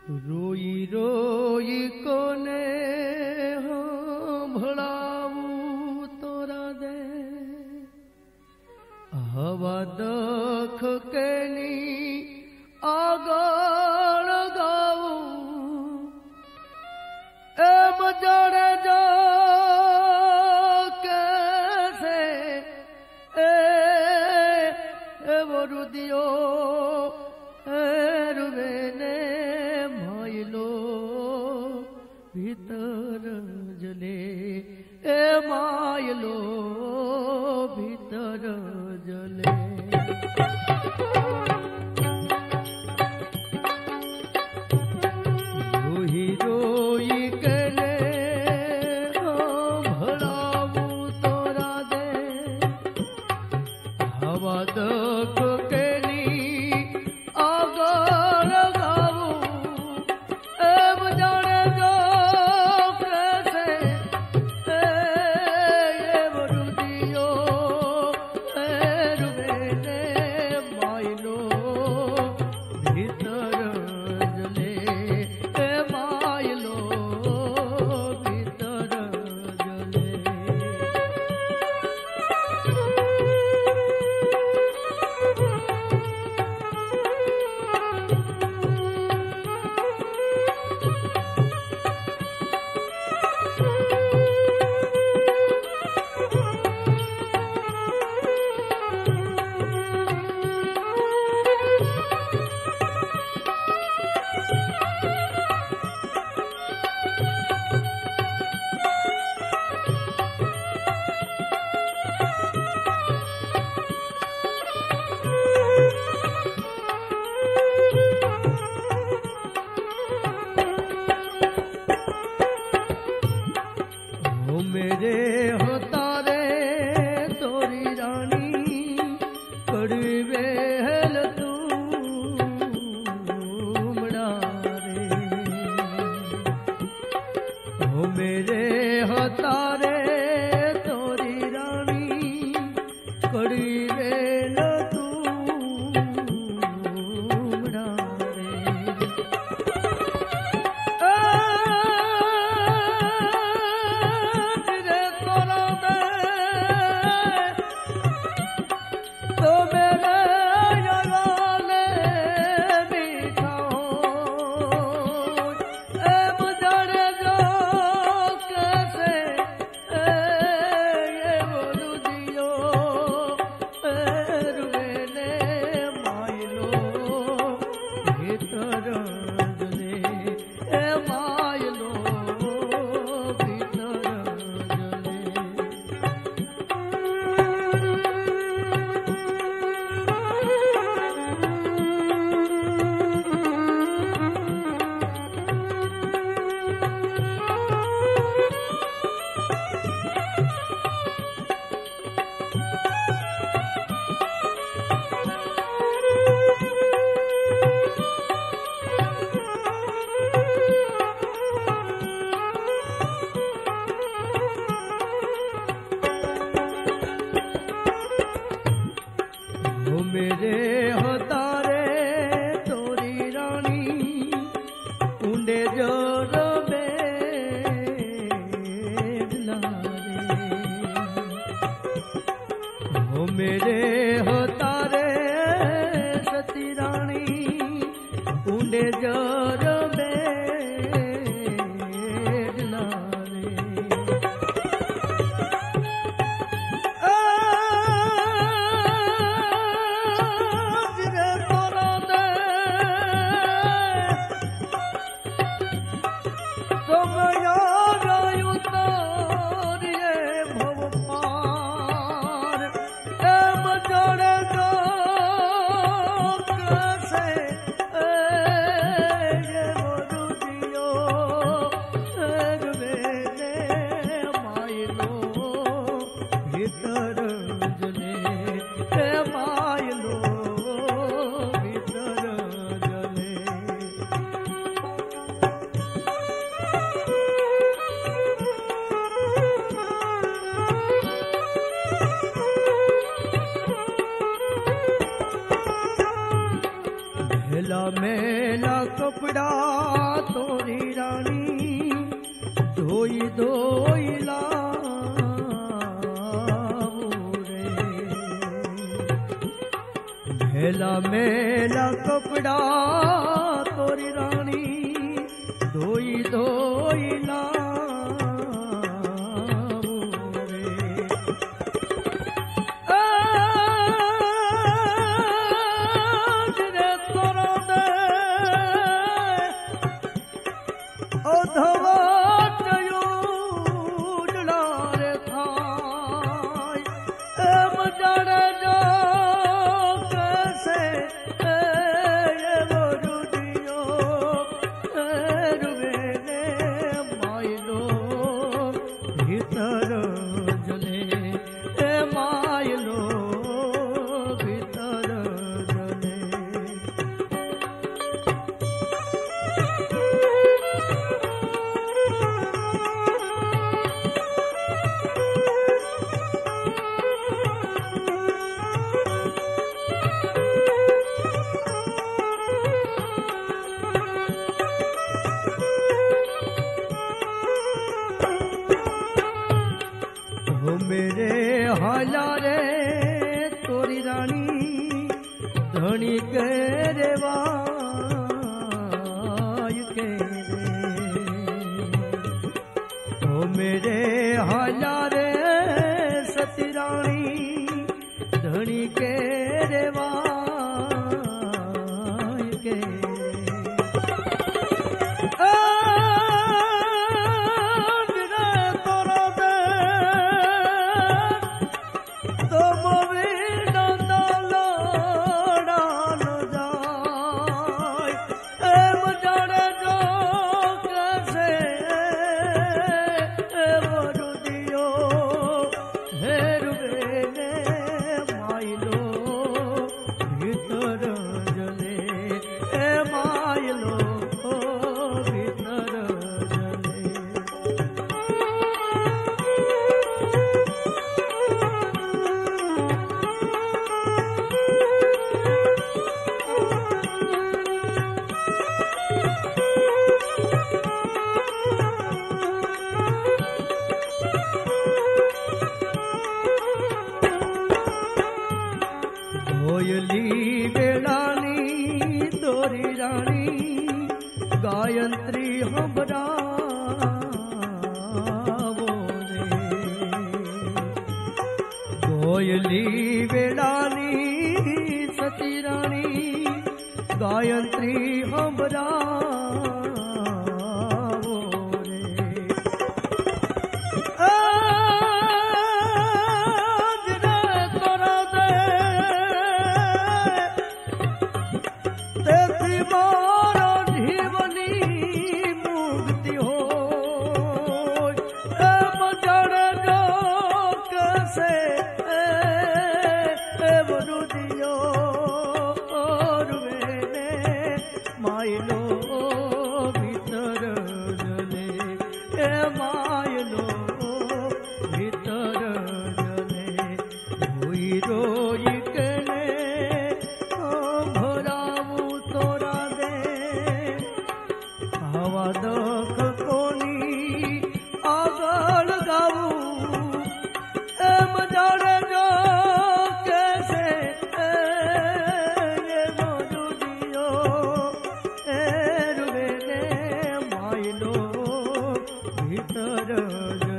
रोई रोई कोने भड़ावू तोरा दे हवा दख केनी आगळ गावू एम जड़े जो कैसे रुदियो रुवेने मायलो भीतर जले मायलो भीतर जले रोही रोई कले भड़ावू तोरा दे हवा दख केनी आगळ गावू एम जाने जो कैसे रुदियो रुवेने मायलो भीतर जले मायलो भीतर जले मेरे हो तारे तोरी रानी कड़ी वेल तू मड़ा रे हो मेरे हो तारे तोरी रानी कड़ी वेल तू मड़ा रे मेरे हो तारे तोरी रानी उंडे जोर बेला रे हो मेरे हो तारे सती रानी उंडे जोर बेला रे भव पार एम जड़े मेला मेला कपड़ा तोरी रानी धोई धोई लाऊं रे। मेला मेला कपड़ा तोरी रानी धोई धोई लाऊं रे। रे तोरा दे ओ धवा चयूडला रे थाय मजाड़े जो कैसे ये वरुदियो रुवेने मायलो भीतर जले मायलो भीतर जले। हो मेरे हाला रे तोरी रानी धनी के रेवाय के रे। हो मेरे हाला रे सती रानी धनी के रेवाय के रे। कोयली बेलानी तोरी रानी गायत्री हमरावो रे। कोयली बेलानी सती रानी गायत्री हमरावो रे। तेथी मारो जीवनी मुक्ति हो मजड़ जो कैसे वरुदियो रुवेने मायलो भीतर जले मायलो भीतर जले। रोई रोई कने हवा दुख कोनी आगल गाऊ मजाड़े जो कैसे ये वरुदियो रुवेने मायलो भीतर